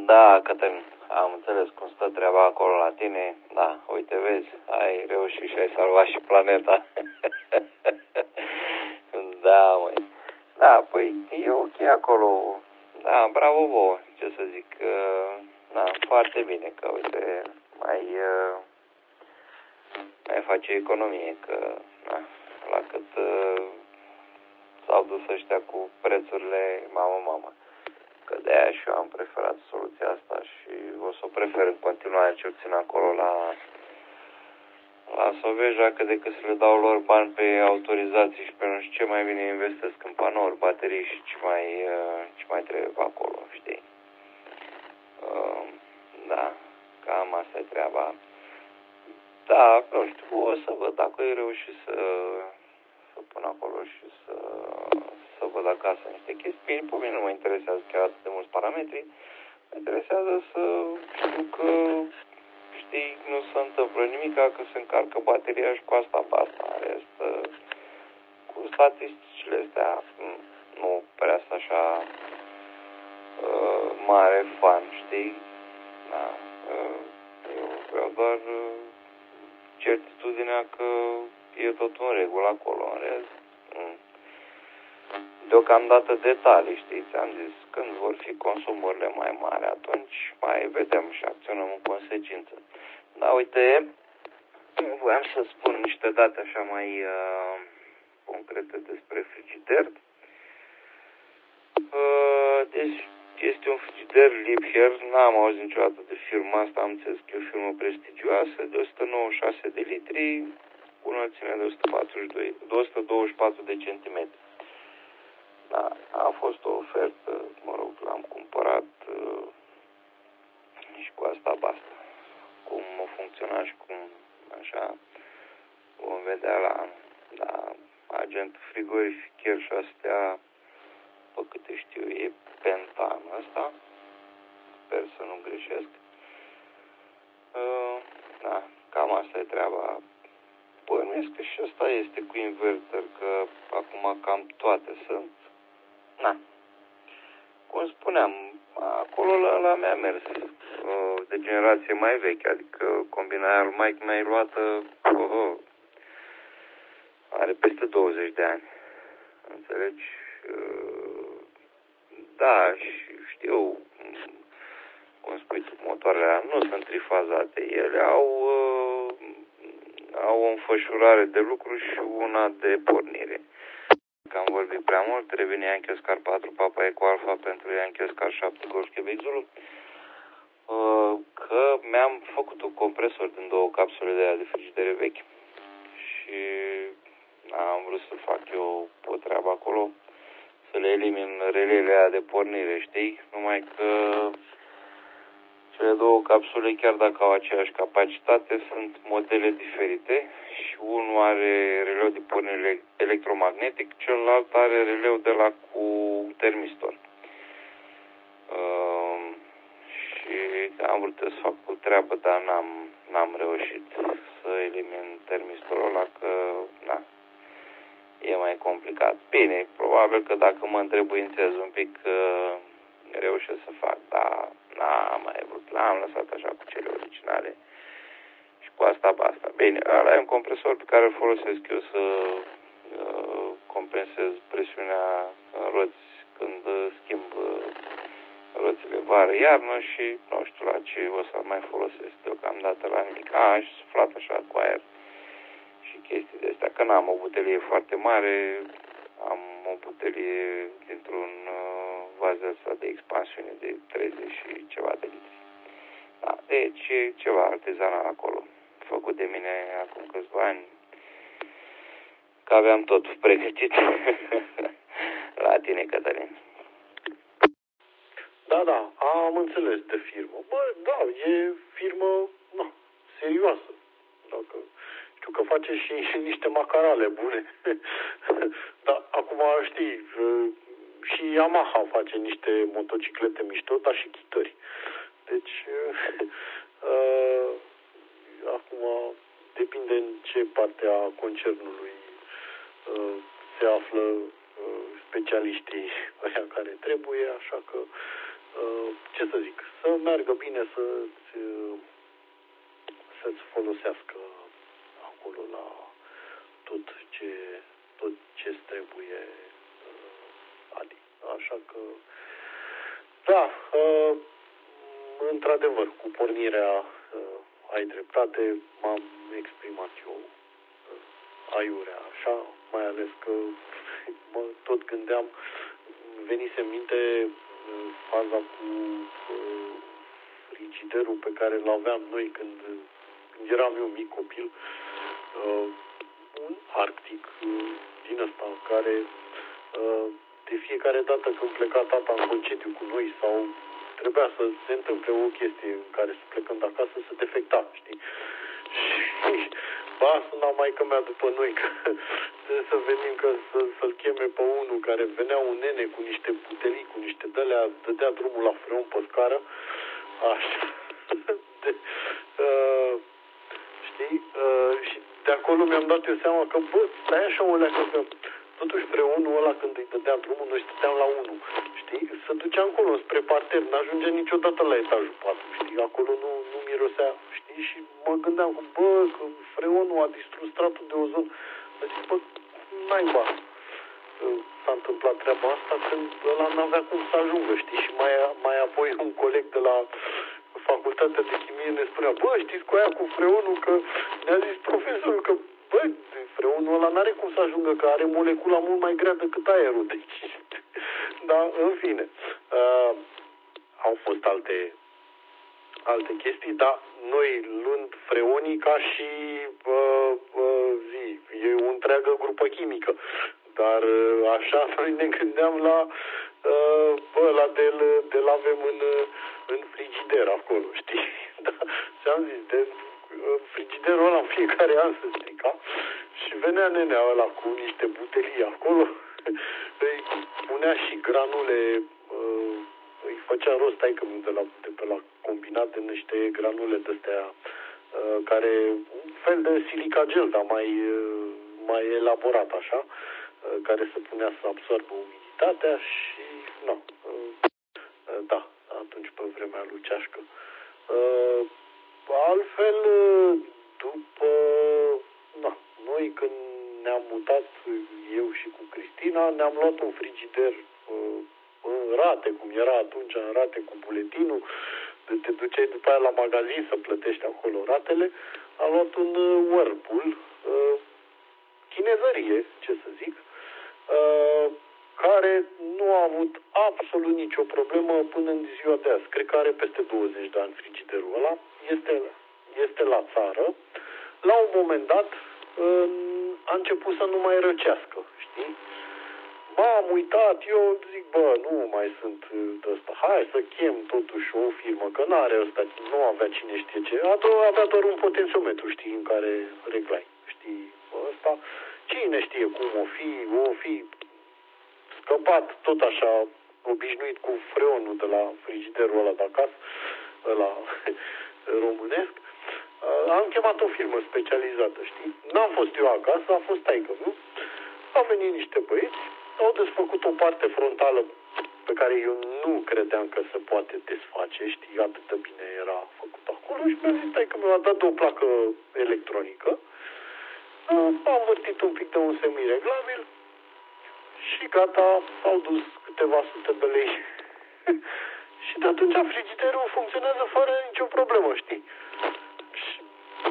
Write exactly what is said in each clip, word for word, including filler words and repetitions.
Da, Cătălin, am înțeles cum stă treaba acolo la tine. Da, uite, vezi, ai reușit și ai salvat și planeta. Da, măi. Da, păi e ok acolo. Da, bravo vouă, ce să zic. Da, foarte bine că, uite, mai, mai face economie, că, na, la cât s-au dus ăștia cu prețurile, mamă, mamă. Că de-aia și eu am preferat soluția asta și o să o prefer în continuare, cel puțin acolo la, la Soveja, că decât să le dau lor bani pe autorizații și pe nu știu ce, mai bine investesc în panouri, baterii și ce mai, ce mai trebuie pe acolo, știi? Da, cam asta e treaba. Da, nu știu, o să văd dacă eu reușit să, să pun acolo și să, să văd acasă niște chestii. Bine, pe mine nu mă interesează chiar atât de mulți parametri. Mă interesează să știu că, știi, nu se întâmplă nimic, că se încarcă bateria și cu asta basta. În rest, cu statisticile astea, nu prea sunt așa uh, mare fan, știi? Da, uh, eu vreau doar uh, certitudinea că e tot în regulă acolo, în rest. Mm. Deocamdată detalii, știi, ți-am zis, când vor fi consumurile mai mari, atunci mai vedem și acționăm în consecință. Da, uite, voiam să spun niște date așa mai uh, concrete despre frigider. Uh, deci, este un frigider Liebherr, n-am auzit niciodată de firma asta, am înțeles că e o firmă prestigioasă, de o sută nouăzeci și șase de litri, cu înălțime de o sută patruzeci și doi, de o sută douăzeci și patru de centimetri. Da, a fost o ofertă, mă rog, l-am cumpărat uh, și cu asta basta. Cum a funcționat și cum, așa, vom vedea la, la agent frigorificher și astea, pe câte știu, e pentan ăsta. Sper să nu greșesc. Uh, da, cam asta e treaba. Bănuiesc că și ăsta este cu inverter, că acum cam toate sunt. Na. Cum spuneam, acolo la, la mea mers de generație mai veche, adică combinarea lui Mike mai luată, oh, oh, are peste douăzeci de ani. Înțelegi? Da, și știu, cum spui tu, motoarele nu sunt trifazate. Ele au, au o înfășurare de lucru și una de pornire. Că am vorbit prea mult, revine Yankee Oscar patru, Papa Eco Alpha pentru Yankee Oscar șapte, Golf Quebec Zulu, că mi-am făcut un compresor din două capsule de aia de frigidere vechi și am vrut să fac eu o treabă acolo, să le elimin relele aia de pornire, știi? Numai că cele două capsule, chiar dacă au aceeași capacitate, sunt modele diferite și unul are releu de pornire electromagnetic, celălalt are releu de la cu termistor. Uh, și am vrut să fac o treabă, dar n-am, n-am reușit să elimin termistorul ăla, că na, e mai complicat. Bine, probabil că dacă mă întrebuințez un pic, uh, reușesc să fac, dar n-am mai vrut, l-am lăsat așa cu cele originale și cu asta basta. Bine, ăla e un compresor pe care îl folosesc eu să uh, compensez presiunea în roți când uh, schimb uh, roțile vară-iarnă și nu știu la ce o să mai folosesc deocamdată la nimic. A, și suflat așa cu aer și chestii de astea, că n-am o butelie foarte mare, am o butelie dintr-un uh, vaz ăsta de expansiune de treizeci și ceva de litri. Da, deci e ceva artezanal acolo, făcut de mine acum câțiva ani, că aveam totul pregătit. La tine, Cătălin. Da, da, am înțeles de firmă. Bă, da, e firmă, na, serioasă. Dacă știu că face și niște macarale bune. Dar acum știi, și Yamaha face niște motociclete mișto, dar și chitări. Deci, uh, acum depinde în ce parte a concernului uh, se află uh, specialiștii ăia care trebuie, așa că ce să zic, să meargă bine, să să-ți folosească acolo la tot ce tot ce trebuie, Adi. Așa că, da, într-adevăr, cu pornirea ai dreptate, m-am exprimat eu aiurea, așa, mai ales că mă tot gândeam, venise în minte faza cu frigiderul pe care îl aveam noi când, când eram eu mic copil, un Arctic din ăsta, care de fiecare dată când pleca tata în concediu cu noi sau trebuia să se întâmple o chestie în care să plecăm de acasă, să defecta, știi? Și ba, suna maică mea după noi, că trebuie să venim, că să, să-l cheme pe unul care venea un nene cu niște butelii, cu niște dălea, dădea drumul la freon pe scară, așa. De, uh, știi? Uh, și de acolo mi-am dat eu seama că, bă, stai așa o leacă, că totuși freonul ăla când îi dădea drumul, noi stăteam la unu, știi? Se ducea încolo spre parter, n-ajungea niciodată la etajul patru, știi? Acolo nu, nu mirosea, știi? Și mă gândeam că, bă, că freonul a distrus stratul de ozon. Zic, bă, naiba s-a întâmplat treaba asta când ăla n-avea cum să ajungă, știi? Și mai, mai apoi un coleg de la facultatea de chimie ne spunea, bă, știți cu aia cu freonul, că ne-a zis profesorul că, bă, freonul ăla n-are cum să ajungă, că are molecula mult mai grea decât aerul. Deci, da, în fine, uh, au fost alte alte chestii, dar noi luând freonii ca și uh, uh, zi, e o întreagă grupă chimică, dar uh, așa noi ne gândeam la uh, bă, la de-l, de-l avem în, în frigider acolo, știi? Da, ți-am zis, de uh, frigiderul ăla în fiecare an se strica și venea nenea ăla cu niște butelii acolo, îi punea și granule, uh, îi făcea rost, stai că de, la, de pe la combinat de niște granule de-astea uh, care, un fel de silica gel, dar mai, uh, mai elaborat așa, uh, care se punea să absorbă umiditatea și, nu, uh, uh, da, atunci pe vremea lui Ceașcă. Uh, altfel, după, na, noi când ne-am mutat, eu și cu Cristina, ne-am luat un frigider uh, în rate, cum era atunci, în rate cu buletinul, te duceai după aia la magazin să plătești acolo ratele. Am luat un uh, Whirlpool, uh, chinezărie, ce să zic, uh, care nu a avut absolut nicio problemă până în ziua de azi. Cred că are peste douăzeci de ani frigiderul ăla. Este, este la țară. La un moment dat uh, a început să nu mai răcească, știi? M-am uitat, eu zic, bă, nu mai sunt de ăsta. Hai să chem totuși o firmă, că n-are ăsta, nu avea cine știe ce. Avea doar un potențiometru, știi, în care reglai, știi, ăsta. Cine știe cum o fi, o fi scăpat tot așa, obișnuit cu freonul de la frigiderul ăla de acasă, ăla românesc. Am chemat o firmă specializată, știi? N-am fost eu acasă, a fost taică-miu. Au venit niște băieți, au desfăcut o parte frontală pe care eu nu credeam că se poate desface, știi, atât de bine era făcut acolo și mi-a zis, că mi-a dat o placă electronică, am vârtit un pic de un semireglabil și gata, au dus câteva sute de lei. Și de atunci frigiderul funcționează fără nicio problemă, știi? Și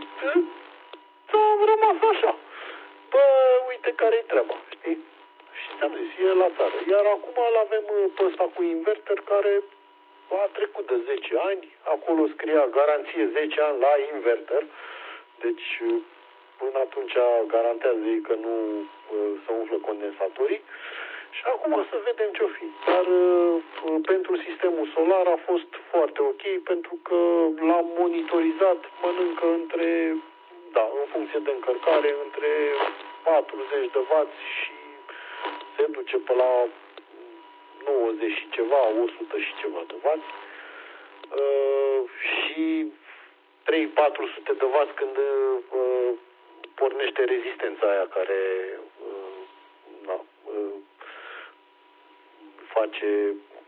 s-a rămas așa. Bă, uite care-i treaba, știi? Și ți-am zis, e la țară. Iar acum îl avem pe ăsta cu inverter care a trecut de zece ani. Acolo scria garanție zece ani la inverter. Deci până atunci garantează ei că nu se umflă condensatorii. Și acum să vedem ce-o fi. Dar pentru sistemul solar a fost foarte ok pentru că l-am monitorizat, mănâncă între, da, în funcție de încărcare, între patruzeci de wați și se duce pe la nouăzeci și ceva, o sută și ceva de wați. Uh, și trei patru sute de wați când uh, pornește rezistența aia care uh, na, uh, face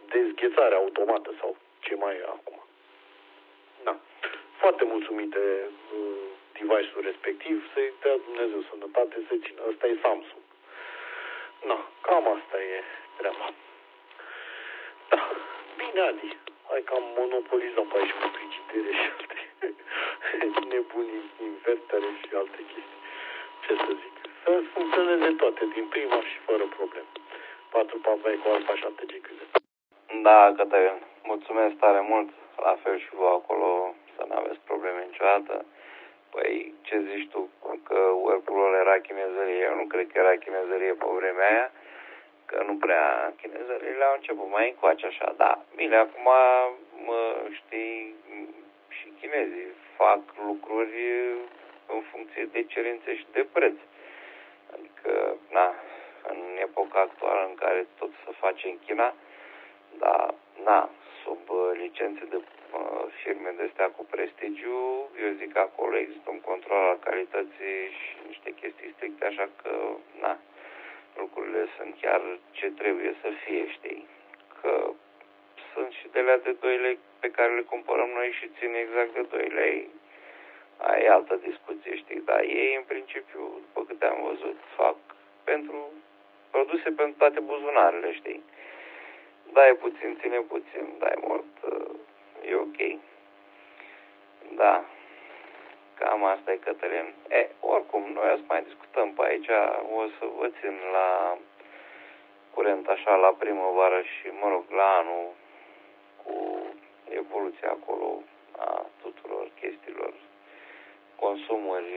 dezghețare automată sau ce mai e acum. Da. Foarte mulțumite uh, device-ul respectiv, să-i dea Dumnezeu sănătate, să țină. Ăsta e Samsung. Da, cam asta e treaba. Da. Bine, Adi. Hai că am monopolizat pe aici cu frigidere și alte nebunii, invertere și alte chestii. Ce să zic? Să funcționeze toate din prima și fără probleme. patru Papa Eco Alfa șapte G Q Z. Da, Cătălin, mulțumesc tare mult. La fel și voi acolo, să nu aveți probleme niciodată. Păi, ce zici tu? Că Whirlpool era chinezărie. Eu nu cred că era chinezărie pe vremea aia, că nu prea chinezările au început mai încoace așa. Da, bine, acum, mă, știi, și chinezii fac lucruri în funcție de cerințe și de preț. Adică, na, în epoca actuală în care tot se face în China, dar, na, sub licențe de uh, firme de astea cu prestigiu, eu zic că acolo există un control al calității și niște chestii stricte, așa că, na, lucrurile sunt chiar ce trebuie să fie, știi? Că sunt și de alea de doi lei pe care le cumpărăm noi și țin exact de doi lei. Aia e altă discuție, știi? Dar ei, în principiu, după câte am văzut, fac pentru produse pentru toate buzunarele, știi? Dai puțin, ține puțin, dai mult, e ok. Da, cam asta e, Cătălin. E, oricum, noi o să mai discutăm pe aici, o să vă țin la curent așa la primăvară și, mă rog, la anul cu evoluția acolo a tuturor chestiilor, consumuri,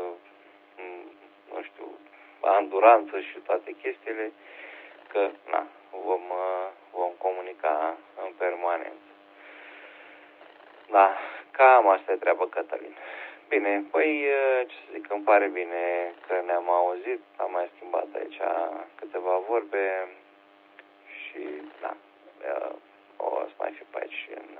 nu știu, anduranță și toate chestiile, că, na, vom, vom comunica în permanență. Da, cam asta e treaba, Cătălin. Bine, păi, ce să zic, îmi pare bine că ne-am auzit, am mai schimbat aici câteva vorbe și, da, o să mai fi pe aici în,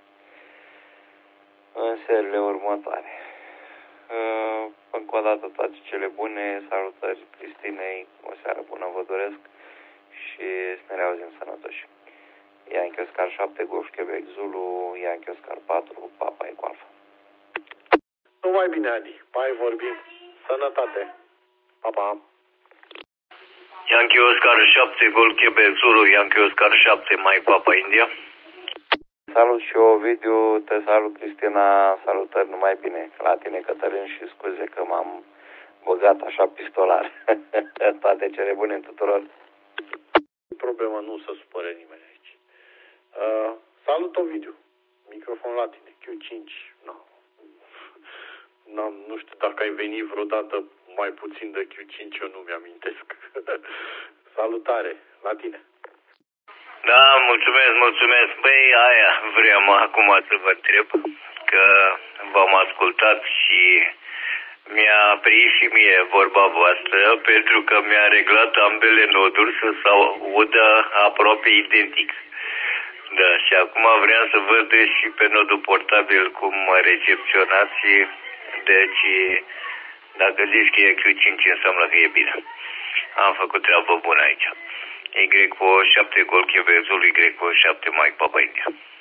în seriile următoare. Încă o dată toate cele bune, salutări Cristinei, o seară bună vă doresc și să ne reauzim sănătoși. Yankee Oscar șapte, Golf Quebec Zulu, Yankee Oscar patru, Papa Eco Alfa. Numai bine, Adi. Mai vorbim. Sănătate. Pa, pa. Yankee Oscar șapte, Golf Quebec Zulu, Yankee Oscar șapte, Mike Papa India. Salut și eu, Ovidiu, te salut, Cristina, salutări, numai bine la tine, Cătălin, și scuze că m-am băgat așa pistolar. Toate cele bune în tuturor. Problema, nu se supără nimeni aici. Uh, salut, Ovidiu. Microfon la tine, Q cinci. No. N-am, nu știu dacă ai venit vreodată mai puțin de Q cinci, eu nu mi-amintesc. Salutare, la tine. Da, mulțumesc, mulțumesc. Băi, aia vreau acum să vă întreb, că v-am ascultat și mi-a prins și mie vorba voastră, pentru că mi-a reglat ambele noduri să se audă aproape identic. Da, și acum vreau să văd și pe nodul portabil cum mă recepționați, deci dacă zici că e Q cinci înseamnă că e bine. Am făcut treabă bună aici. Y O șapte Golf Quebec Zulu, Y O șapte Mike Papa India.